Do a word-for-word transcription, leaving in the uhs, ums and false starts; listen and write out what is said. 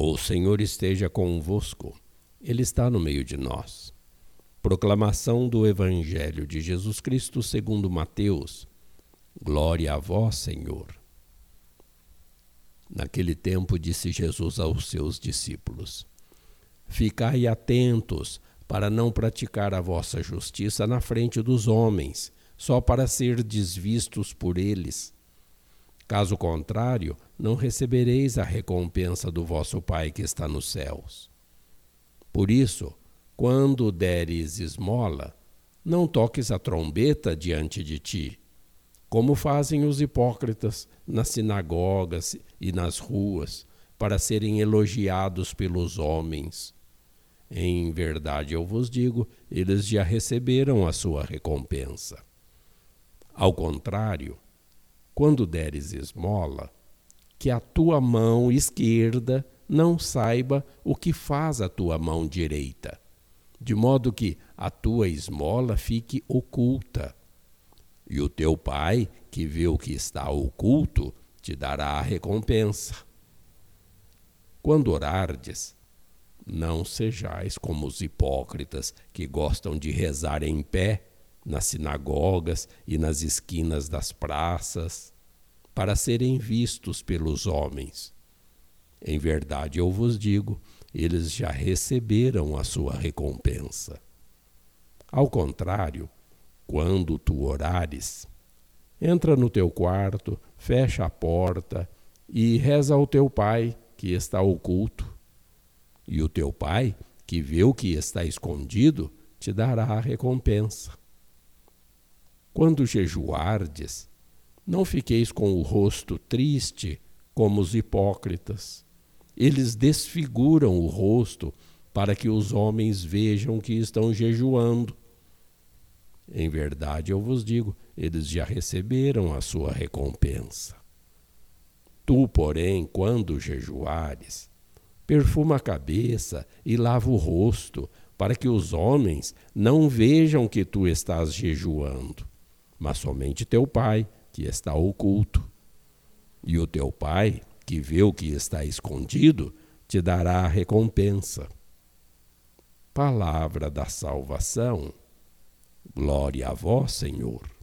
O Senhor esteja convosco. Ele está no meio de nós. Proclamação do Evangelho de Jesus Cristo segundo Mateus. Glória a vós, Senhor. Naquele tempo disse Jesus aos seus discípulos: Ficai atentos para não praticar a vossa justiça na frente dos homens, só para ser desvistos por eles. Caso contrário, não recebereis a recompensa do vosso Pai que está nos céus. Por isso, quando deres esmola, não toques a trombeta diante de ti, como fazem os hipócritas nas sinagogas e nas ruas, para serem elogiados pelos homens. Em verdade, eu vos digo, eles já receberam a sua recompensa. Ao contrário, quando deres esmola, que a tua mão esquerda não saiba o que faz a tua mão direita, de modo que a tua esmola fique oculta. E o teu Pai, que vê o que está oculto, te dará a recompensa. Quando orardes, não sejais como os hipócritas que gostam de rezar em pé, nas sinagogas e nas esquinas das praças, para serem vistos pelos homens. Em verdade, eu vos digo, eles já receberam a sua recompensa. Ao contrário, quando tu orares, entra no teu quarto, fecha a porta e reza ao teu Pai que está oculto. E o teu Pai, que vê o que está escondido, te dará a recompensa. Quando jejuardes, não fiqueis com o rosto triste como os hipócritas. Eles desfiguram o rosto para que os homens vejam que estão jejuando. Em verdade, eu vos digo, eles já receberam a sua recompensa. Tu, porém, quando jejuares, perfuma a cabeça e lava o rosto, para que os homens não vejam que tu estás jejuando, mas somente teu Pai, que está oculto. E o teu Pai, que vê o que está escondido, te dará a recompensa. Palavra da salvação. Glória a vós, Senhor.